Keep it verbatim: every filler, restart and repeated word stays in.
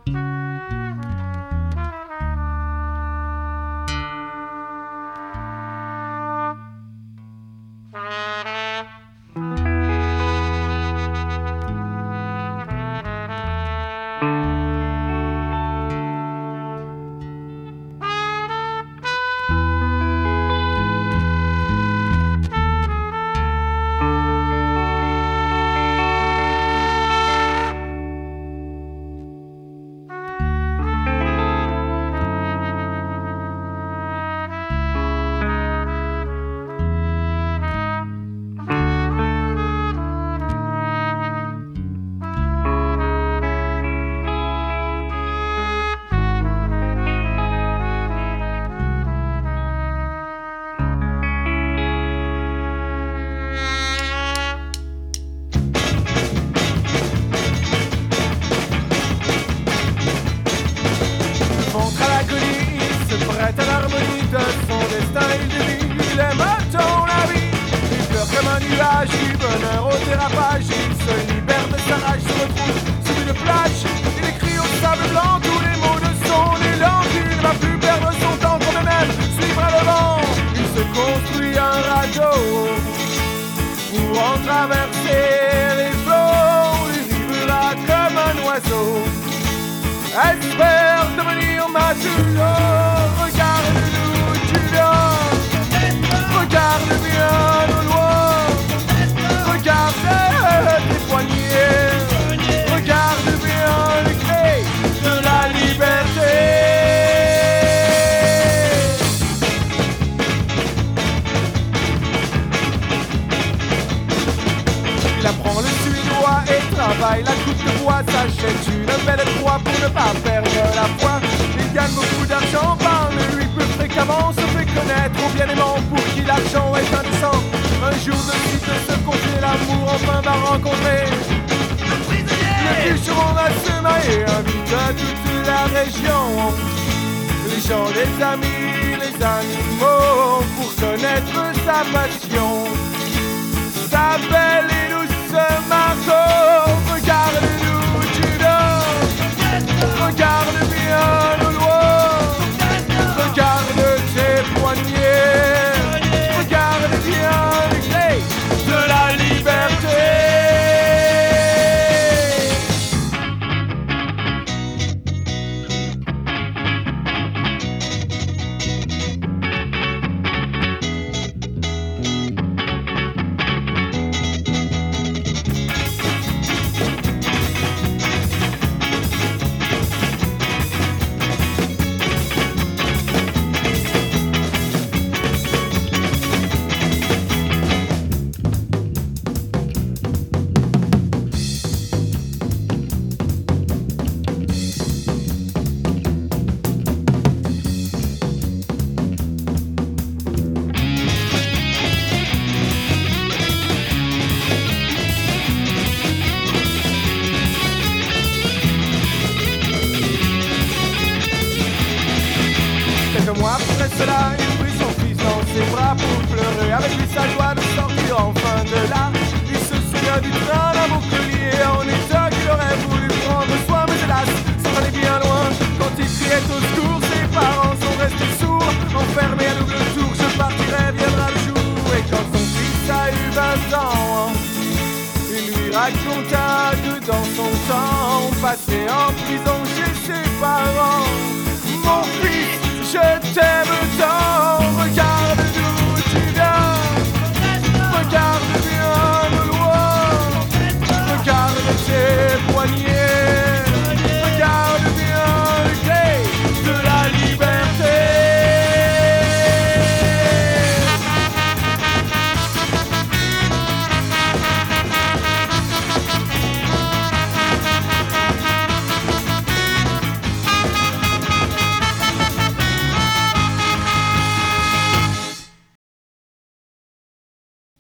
Prête à l'harmonie de son destin, il devine, il aime tant la vie. Il pleure comme un nuage, du bonheur au dérapage. Il se libère de sa rage, se retrouve sur une plage. Il écrit au sable blanc tous les mots de son élan. Il ne va plus perdre son temps pour même suivre le vent. Il se construit un radeau pour en traverser les flots. Il vivra comme un oiseau, espère devenir matelot. Regarde d'où tu viens, regarde bien au loin, regarde tes poignets, regarde bien les clés de la liberté. Il apprend le suédois et travaille la coupe de bois, s'achète une belle proie pour ne pas perdre la foi. Il gagne beaucoup d'argent, parle lui peu fréquemment, se fait connaître au bien-aimant pour qui l'argent est indécent. Un jour de suite de se confier, l'amour enfin va rencontrer le bûcheron à se marier, invite à toute la région, les gens, les amis, les animaux, pour connaître sa passion, sa belle et douce Margot. Regarde d'où tu viens, regarde bien au loin, regarde tes poignets, regarde bien les clés de la liberté. Quelques mois après cela, il prit son fils dans ses bras pour pleurer avec lui sa joie de sortir enfin de là. Il se souvient du train d'un bouclier en état qu'il aurait voulu prendre soin, mais hélas, s'en allait bien loin. Quand il criait au secours, ses parents sont restés sourds, enfermés à double tour. Je partirai, viendra le jour. Et quand son fils a eu vingt ans, il lui raconta que dans son temps passé en prison,